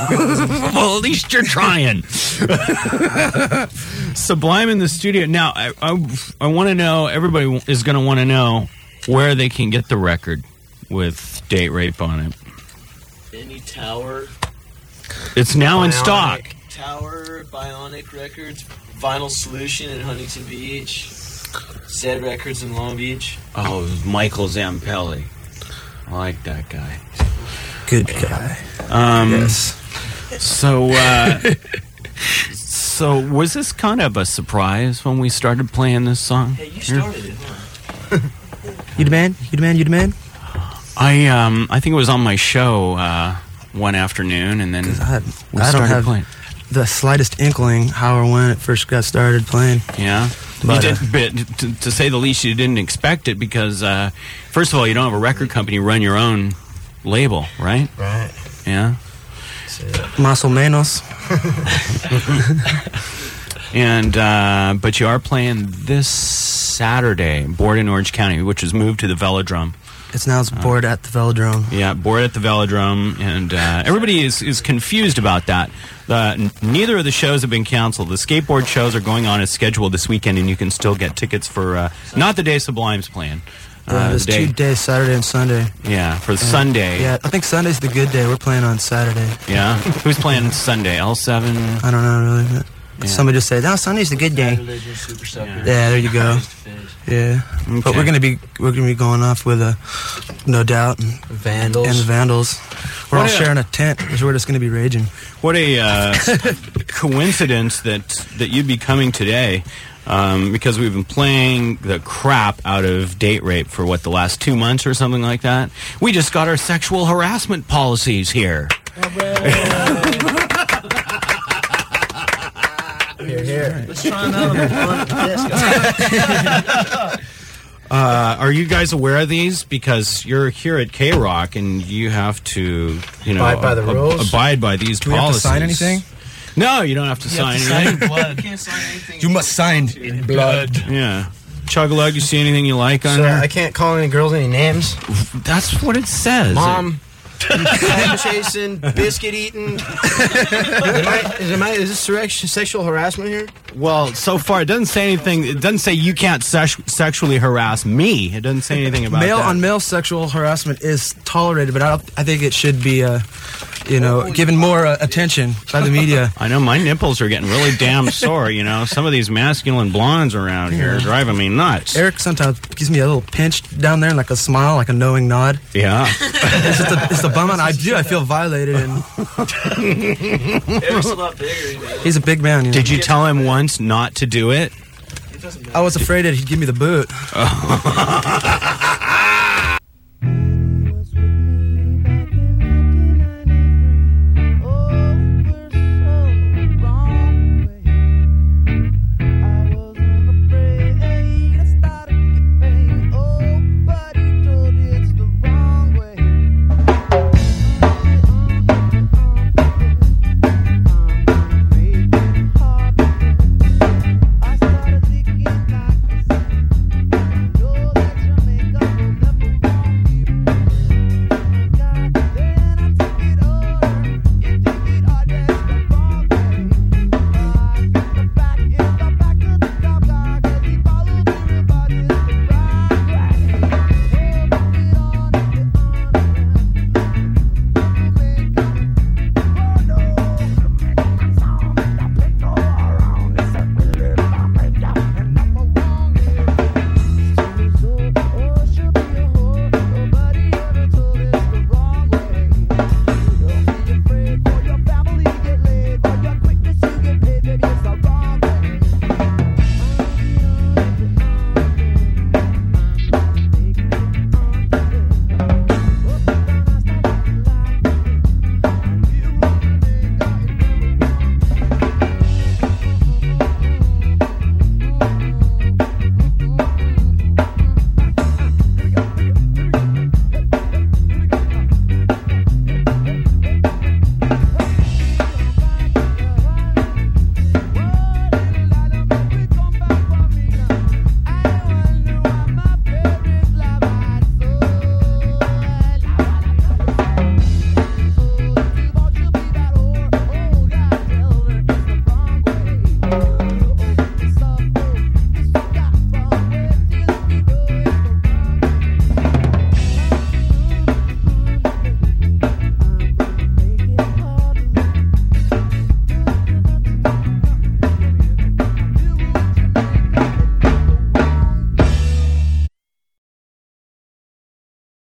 Well, at least you're trying. Sublime in the studio. Now, I want to know, everybody is going to want to know where they can get the record with Date Rape on it. Any Tower. It's now in stock. Tower, Bionic Records, Vinyl Solution in Huntington Beach, Zed Records in Long Beach. Oh, Michael Zampelli. I like that guy. Good guy. Yes. So was this kind of a surprise when we started playing this song? Hey, you started it, huh? You the man? I think it was on my show one afternoon, and then I we don't started have playing. the slightest inkling how or when it first got started playing. Yeah. But, you did, to say the least, you didn't expect it because, first of all, you don't have a record company run your own label, right? Right. Yeah. Más o menos. And but you are playing this Saturday, Board in Orange County, which was moved to the Velodrome. It's Board at the Velodrome. Yeah, Board at the Velodrome, and everybody is confused about that. Neither of the shows have been canceled. The skateboard shows are going on as scheduled this weekend, and you can still get tickets for not the day Sublime's playing. There's 2 days, Saturday and Sunday. Yeah, for Sunday. Yeah, I think Sunday's the good day. We're playing on Saturday. Yeah? Who's playing Sunday? L7? I don't know, really. Yeah. Somebody just said, Sunday's the good day. Yeah, there you go. Yeah. Okay. But we're gonna be going off with No Doubt and Vandals. And the Vandals. We're all sharing a tent, which we're just gonna be raging. What a coincidence that you'd be coming today. Because we've been playing the crap out of Date Rape for, the last 2 months or something like that. We just got our sexual harassment policies here. Here. Let's try another one. Are you guys aware of these? Because you're here at K-Rock and you have to, abide by the rules. Abide by these Do we policies. have to sign anything? No, you don't have to sign anything. You can't sign anything. You must sign in blood. Yeah. Chug-a-lug, you see anything you like on So there? I can't call any girls any names? That's what it says. Mom, cat chasing, biscuit eating. Is this sexual harassment here? Well, so far it doesn't say anything. It doesn't say you can't sexually harass me. It doesn't say anything about Male that. on male sexual harassment is tolerated, but I think it should be, given more attention by the media. I know my nipples are getting really damn sore. Some of these masculine blondes around here are driving me nuts. Eric sometimes gives me a little pinch down there, like a smile, like a knowing nod. Yeah. It's the bum out. I feel violated, and Eric's a lot bigger. he's a big man. Did you tell him once not to do it? It doesn't matter. I was afraid that he'd give me the boot.